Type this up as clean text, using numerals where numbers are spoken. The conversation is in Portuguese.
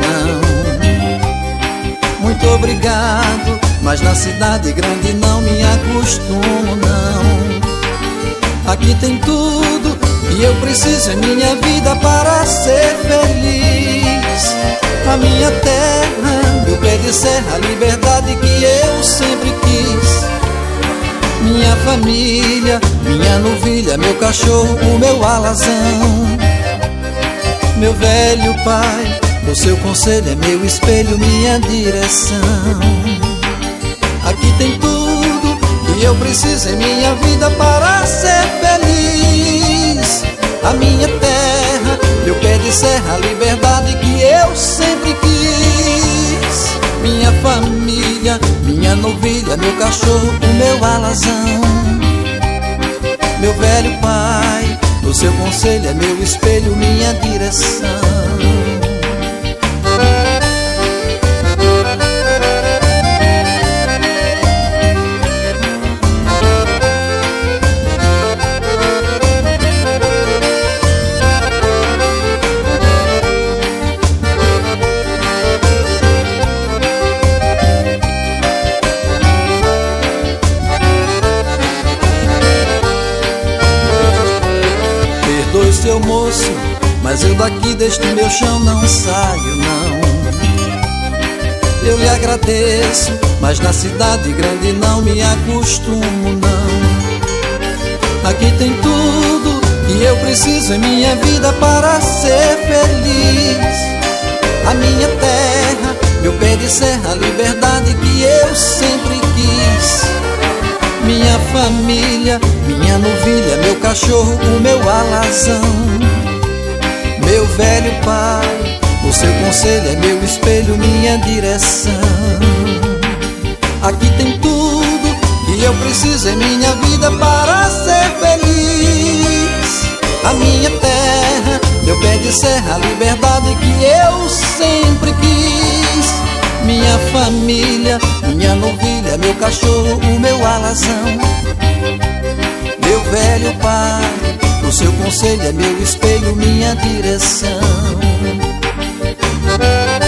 não. Muito obrigado, mas na cidade grande não me acostumo, não. Aqui tem tudo que eu preciso em minha vida para ser feliz. A minha terra, meu pé de serra, a liberdade que eu sempre quis. Minha família, minha novilha, meu cachorro, o meu alazão. Meu velho pai, o seu conselho é meu espelho, minha direção. Aqui tem tudo que eu preciso em minha vida para ser feliz. A minha terra, meu pé de serra, a liberdade que eu sempre quis. Minha família, minha novilha, meu cachorro, o meu alazão. Meu velho pai, o seu conselho é meu espelho, minha direção. Perdoe, seu moço, mas eu daqui deste meu chão não saio, não. Eu lhe agradeço, mas na cidade grande não me acostumo, não. Aqui tem tudo que eu preciso em minha vida para ser feliz. A minha terra, meu pé de serra, a liberdade que eu sempre quis. Minha família, minha novilha, meu cachorro, o meu alazão. Meu velho pai, o seu conselho é meu espelho, minha direção. Aqui tem tudo que eu preciso em minha vida para ser feliz. A minha terra, meu pé de serra, a liberdade que eu sempre quis. Minha família, minha novilha, meu cachorro, o meu alazão. Meu velho pai, o seu conselho é meu espelho, minha direção.